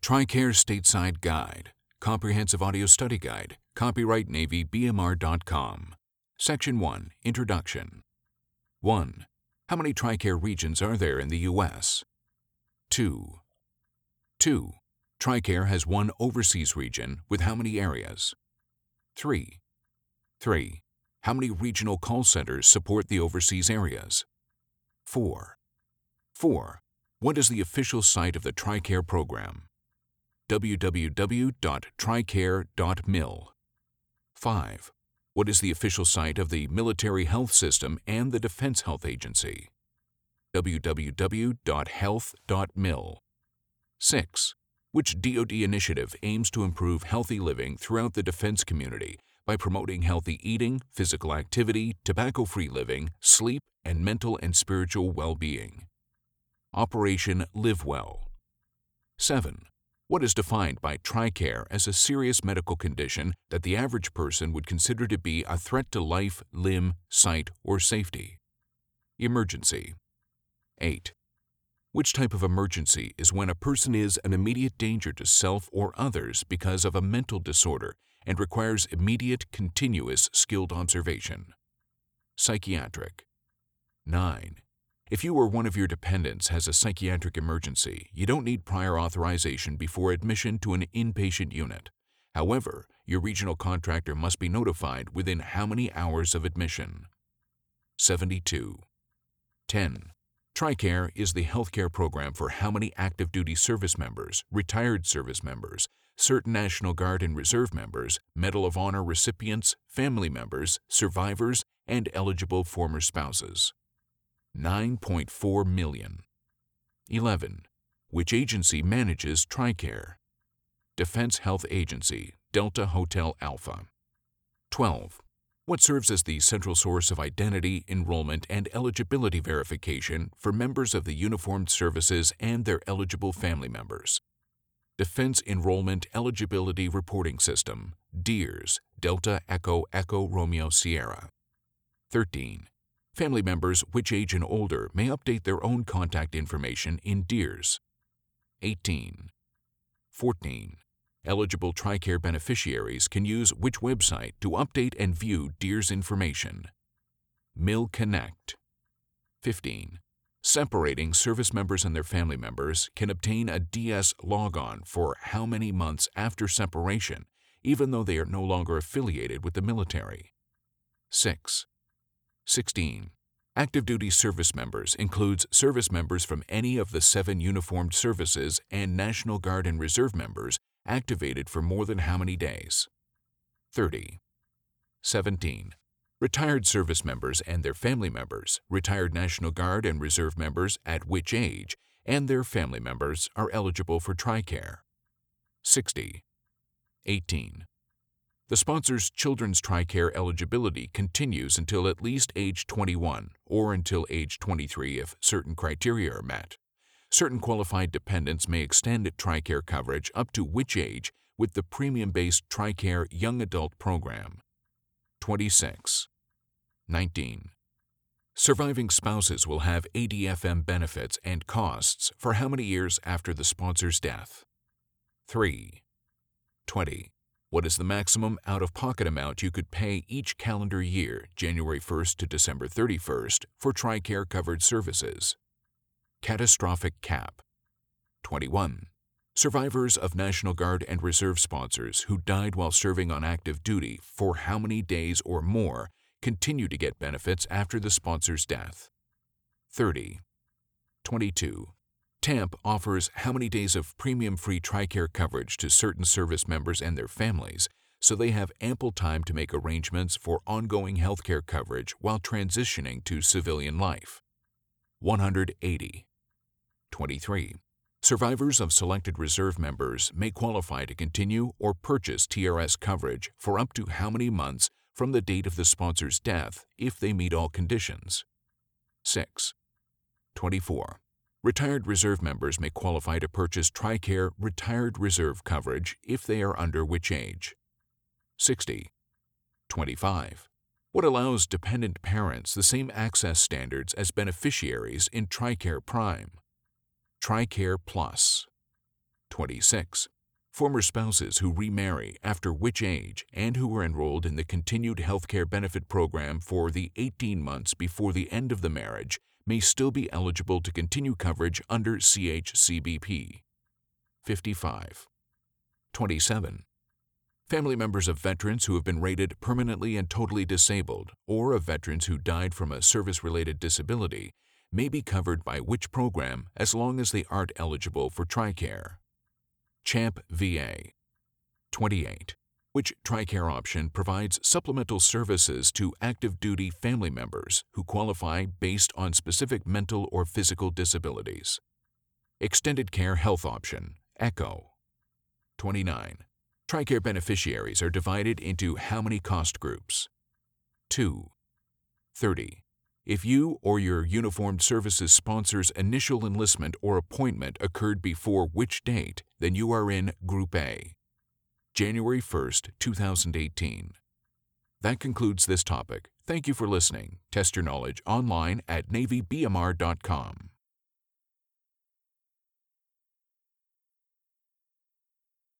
TRICARE Stateside Guide, Comprehensive Audio Study Guide, copyright NavyBMR.com. Section 1, Introduction. 1. How many TRICARE regions are there in the U.S.? 2. TRICARE has one overseas region with how many areas? 3. How many regional call centers support the overseas areas? 4. What is the official site of the TRICARE program? www.tricare.mil. 5. What is the official site of the Military Health System and the Defense Health Agency? www.health.mil. 6. Which DoD initiative aims to improve healthy living throughout the defense community by promoting healthy eating, physical activity, tobacco-free living, sleep, and mental and spiritual well-being? Operation Live Well. 7. What is defined by TRICARE as a serious medical condition that the average person would consider to be a threat to life, limb, sight, or safety? Emergency. 8. Which type of emergency is when a person is an immediate danger to self or others because of a mental disorder and requires immediate, continuous, skilled observation? Psychiatric. 9. If you or one of your dependents has a psychiatric emergency, you don't need prior authorization before admission to an inpatient unit. However, your regional contractor must be notified within how many hours of admission? 72. 10. TRICARE is the healthcare program for how many active duty service members, retired service members, certain National Guard and Reserve members, Medal of Honor recipients, family members, survivors, and eligible former spouses? 9.4 million. 11. Which agency manages TRICARE? Defense Health Agency, Delta Hotel Alpha. 12. What serves as the central source of identity, enrollment, and eligibility verification for members of the uniformed services and their eligible family members? Defense Enrollment Eligibility Reporting System, DEERS, Delta Echo Echo Romeo Sierra. 13. Family members which age and older may update their own contact information in DEERS. 18. 14. Eligible TRICARE beneficiaries can use which website to update and view DEERS information? MilConnect. 15. Separating service members and their family members can obtain a DS logon for how many months after separation, even though they are no longer affiliated with the military? 6. 16. Active duty service members includes service members from any of the 7 uniformed services and National Guard and Reserve members activated for more than how many days? 30. 17. Retired service members and their family members, retired National Guard and Reserve members at which age, and their family members are eligible for TRICARE? 60. 18. The sponsor's children's TRICARE eligibility continues until at least age 21 or until age 23 if certain criteria are met. Certain qualified dependents may extend TRICARE coverage up to which age with the premium-based TRICARE Young Adult Program? 26. 19. Surviving spouses will have ADFM benefits and costs for how many years after the sponsor's death? 3. 20. What is the maximum out-of-pocket amount you could pay each calendar year, January 1st to December 31st, for TRICARE-covered services? Catastrophic cap. 21. Survivors of National Guard and Reserve sponsors who died while serving on active duty for how many days or more continue to get benefits after the sponsor's death? 30. 22. TAMP offers how many days of premium-free TRICARE coverage to certain service members and their families, so they have ample time to make arrangements for ongoing healthcare coverage while transitioning to civilian life? 180. 23. Survivors of selected reserve members may qualify to continue or purchase TRS coverage for up to how many months from the date of the sponsor's death if they meet all conditions? 6. 24. Retired reserve members may qualify to purchase TRICARE Retired Reserve coverage if they are under which age? 60. 25. What allows dependent parents the same access standards as beneficiaries in TRICARE Prime? TRICARE Plus. 26. Former spouses who remarry after which age and who were enrolled in the continued healthcare benefit program for the 18 months before the end of the marriage may still be eligible to continue coverage under CHCBP. 55. 27. Family members of veterans who have been rated permanently and totally disabled or of veterans who died from a service-related disability may be covered by which program as long as they aren't eligible for TRICARE. CHAMP VA. 28. Which TRICARE option provides supplemental services to active duty family members who qualify based on specific mental or physical disabilities. Extended Care Health Option, ECHO. 29. TRICARE beneficiaries are divided into how many cost groups? 2. 30. If you or your uniformed services sponsor's initial enlistment or appointment occurred before which date, then you are in Group A. January 1st, 2018. That concludes this topic. Thank you for listening. Test your knowledge online at NavyBMR.com.